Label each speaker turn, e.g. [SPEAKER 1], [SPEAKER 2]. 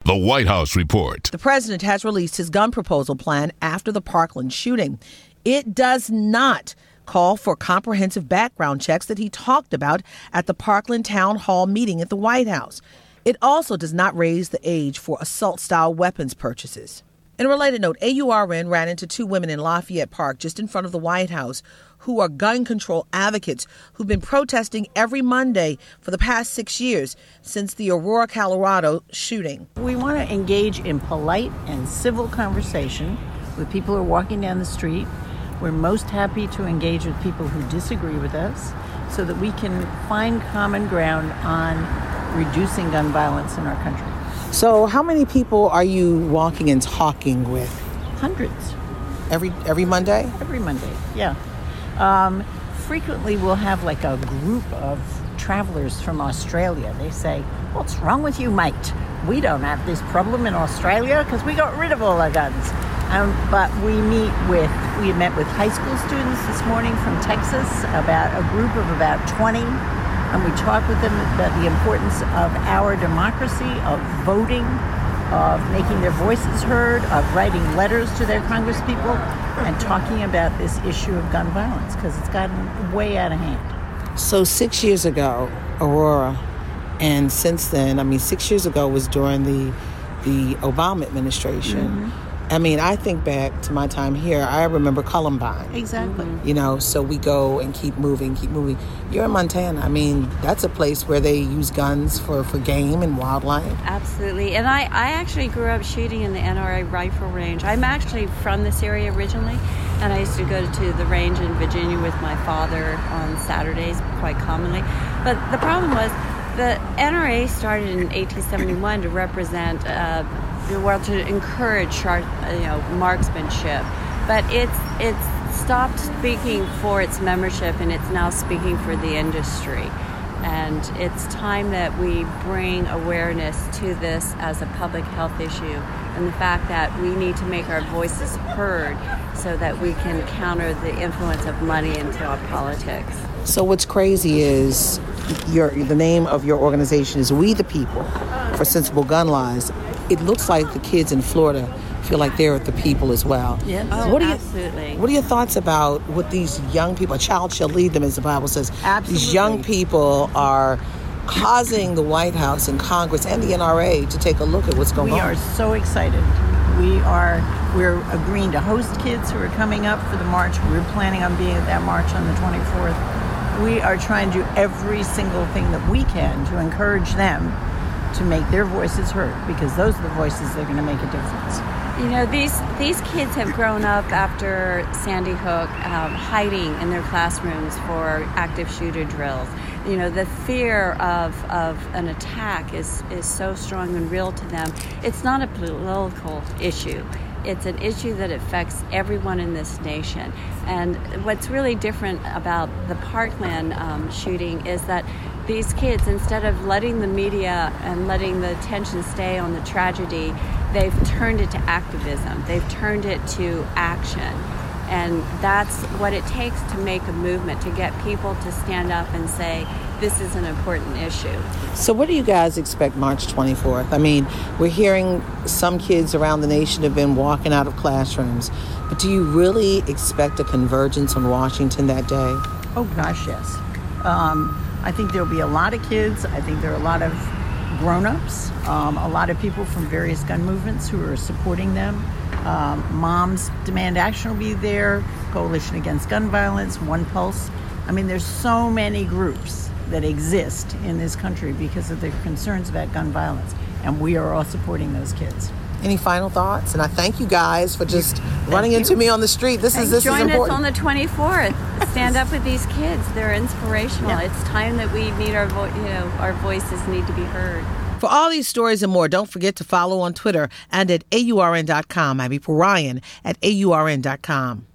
[SPEAKER 1] The White House Report.
[SPEAKER 2] The president has released his gun proposal plan after the Parkland shooting. It does not call for comprehensive background checks that he talked about at the Parkland Town Hall meeting at the White House. It also does not raise the age for assault-style weapons purchases. In a related note, AURN ran into two women in Lafayette Park just in front of the White House who are gun control advocates who've been protesting every Monday for the past 6 years since the Aurora, Colorado shooting.
[SPEAKER 3] We want to engage in polite and civil conversation with people who are walking down the street. We're most happy to engage with people who disagree with us so that we can find common ground on reducing gun violence in our country.
[SPEAKER 2] So how many people are you walking and talking with?
[SPEAKER 3] Hundreds.
[SPEAKER 2] Every Monday?
[SPEAKER 3] Every Monday, yeah. Frequently we'll have like a group of travelers from Australia. They say, "What's wrong with you, mate? We don't have this problem in Australia because we got rid of all our guns." But we met with high school students this morning from Texas, about a group of about 20. And we talk with them about the importance of our democracy, of voting, of making their voices heard, of writing letters to their congresspeople, and talking about this issue of gun violence, because it's gotten way out of hand.
[SPEAKER 2] So 6 years ago, Aurora, and since then, 6 years ago was during the Obama administration.
[SPEAKER 3] Mm-hmm.
[SPEAKER 2] I think back to my time here. I remember Columbine.
[SPEAKER 3] Exactly.
[SPEAKER 2] So we go and keep moving. You're in Montana. That's a place where they use guns for game and wildlife.
[SPEAKER 4] Absolutely. And I actually grew up shooting in the NRA rifle range. I'm actually from this area originally, and I used to go to the range in Virginia with my father on Saturdays quite commonly. But the problem was the NRA started in 1871 to represent to encourage marksmanship, but it's stopped speaking for its membership, and it's now speaking for the industry. And it's time that we bring awareness to this as a public health issue, and the fact that we need to make our voices heard so that we can counter the influence of money into our politics.
[SPEAKER 2] So what's crazy is the name of your organization is We the People for Sensible Gun Laws. It looks like the kids in Florida feel like they're the people as well.
[SPEAKER 4] Yes. Absolutely.
[SPEAKER 2] What are your thoughts about what these young people, a child shall lead them, as the Bible says.
[SPEAKER 3] Absolutely.
[SPEAKER 2] These young people are causing the White House and Congress and the NRA to take a look at what's going on.
[SPEAKER 3] We are so excited. We're agreeing to host kids who are coming up for the march. We're planning on being at that march on the 24th. We are trying to do every single thing that we can to encourage them to make their voices heard, because those are the voices that are going to make a difference.
[SPEAKER 4] These kids have grown up after Sandy Hook, hiding in their classrooms for active shooter drills. The fear of an attack is so strong and real to them. It's not a political issue. It's an issue that affects everyone in this nation. And what's really different about the Parkland shooting is that these kids, instead of letting the media and letting the attention stay on the tragedy, they've turned it to activism. They've turned it to action. And that's what it takes to make a movement, to get people to stand up and say, this is an important issue.
[SPEAKER 2] So what do you guys expect March 24th? We're hearing some kids around the nation have been walking out of classrooms, but do you really expect a convergence on Washington that day?
[SPEAKER 3] Oh gosh, yes. I think there'll be a lot of kids. I think there are a lot of grown-ups, a lot of people from various gun movements who are supporting them. Moms Demand Action will be there, Coalition Against Gun Violence, One Pulse. There's so many groups that exist in this country because of their concerns about gun violence, and we are all supporting those kids.
[SPEAKER 2] Any final thoughts? And I thank you guys for just running into me on the street. This is important.
[SPEAKER 4] Join us on the 24th. Stand up with these kids. They're inspirational. Yeah. It's time that we need our voices need to be heard.
[SPEAKER 2] For all these stories and more, don't forget to follow on Twitter and at AURN.com. I'm April Ryan at AURN.com.